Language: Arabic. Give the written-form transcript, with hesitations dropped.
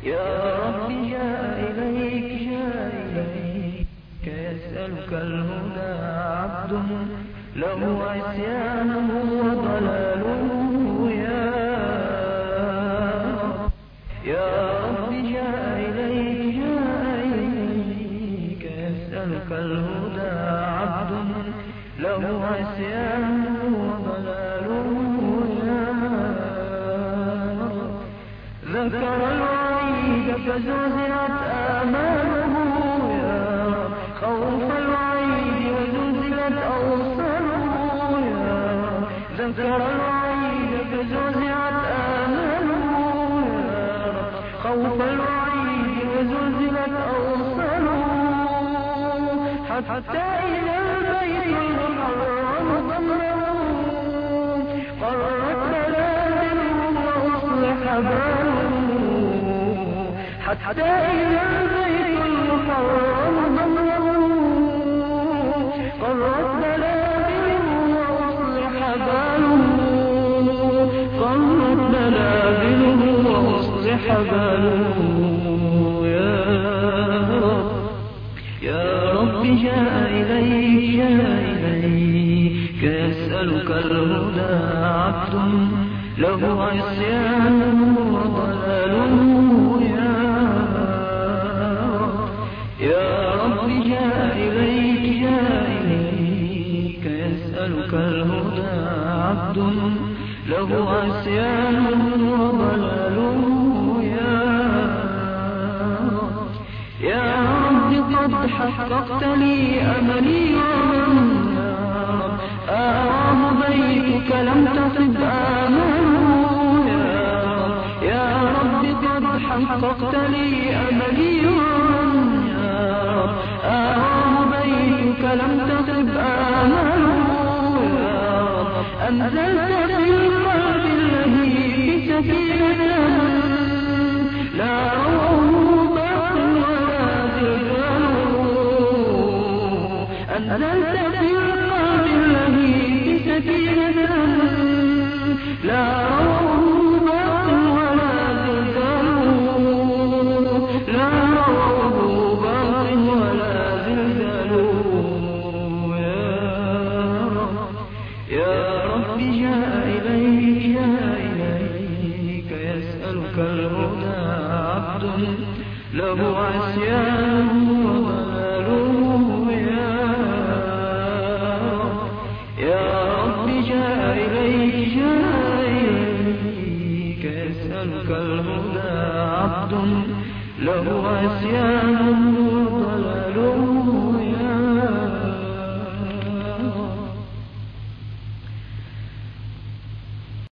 يا رب جاء إليك يسألك الهدى عبد له عصيانه وضلاله. يا رب جاء إليك يسألك الهدى عبد له عصيانه وضلاله. ذكر الوعيد فزلزلت آماله، خوف الوعيد وزلزلت أوصاله. ذكر الوعيد فزلزلت آماله، خوف الوعيد وزلزلت أوصاله. حتى إلى البيت المحرم ضمه قرت بلادله وأصلح باله. حتى إلى البيت المحرم ضمه قرت بلادله وأصلح باله. قرت بلادله وأصلح باله. يا رب جاء إليك يسألك الهدى عبد له عصيانه وضلاله. يا رب جاء إليك يسألك الهدى عبد له عصيانه وضلاله. يا رب قد حققت لي أملي ومن آواه بيتك لم تصب آماله. يا رب قد حققت لي أملي ومن آواه بيتك لم تصب آماله. أنزلت في القلب اللهيب سكينة لا روح ولا زلزال. أنزلت في القلب اللهيب سكينة لا روح ولا زلزال. لا روح ولا زلزال. يا رب جاء إليك يسألك الهدى عبد له عصيانه وضلاله. يا رب جاء إليك يسألك الهدى عبد له عصيانه